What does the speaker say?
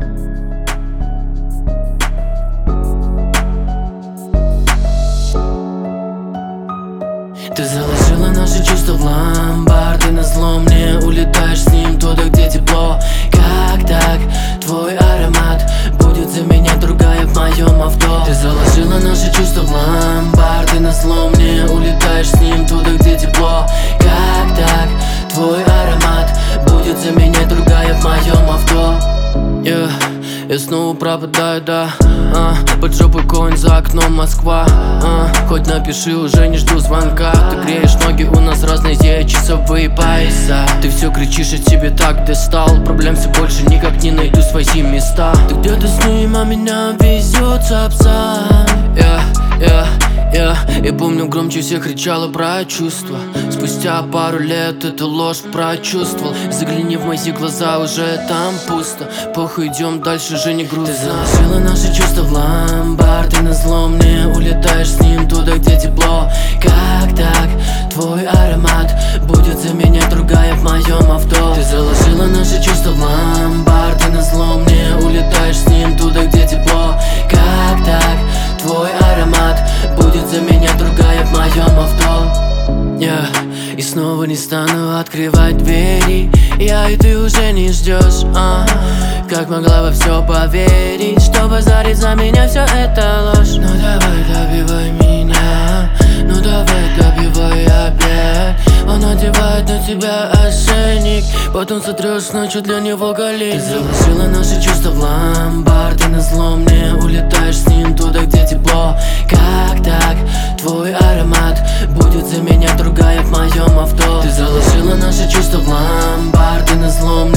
Ты заложила наши чувства в ломбард, и назло мне улетаешь с ним туда, где тепло. Как так? Твой аромат будет заменять другая в моем авто. Ты заложила наши чувства в ломбард, и назло мне улетаешь с ним туда, где тепло. Как так? Твой аромат будет заменять другая в моем авто. Я снова пропадаю, да. Под жопой конь, за окном Москва. Хоть напиши, уже не жду звонка. Ты греешь ноги, у нас разные часовые пояса. Ты все кричишь, я тебе так достал. Проблем все больше, никак не найду свои места. Ты где-то с ним, а меня везет сапсан. Я помню, громче всех кричала про чувства. Спустя пару лет эту ложь прочувствовал. Загляни в мои глаза, уже там пусто. Похуй, идем дальше, же не грустно. Ты заложила наши чувства в ломбард, и назло мне улетаешь с ним туда, где тепло. Как так? Твой аромат будет заменять другая в моем авто. Ты заложила наши чувства в ломбард, и назло мне улетаешь с ним туда, где тепло. Как так? Твой аромат будет заменять другая в моем авто. И снова не стану открывать двери. Я и ты уже не ждешь. Как могла во все поверить, что базарить за меня все это ложь? Ну давай добивай меня, ну давай добивай опять. Он надевает на тебя ошейник, потом сотрешь ночью для него галик. Ты заложила наши чувства в ломбард, и назло мне улетаешь с ним туда, где тепло. Как так? Твой аромат будет заменять другая в моем авто. Ты заложила наши чувства в ломбард, и назло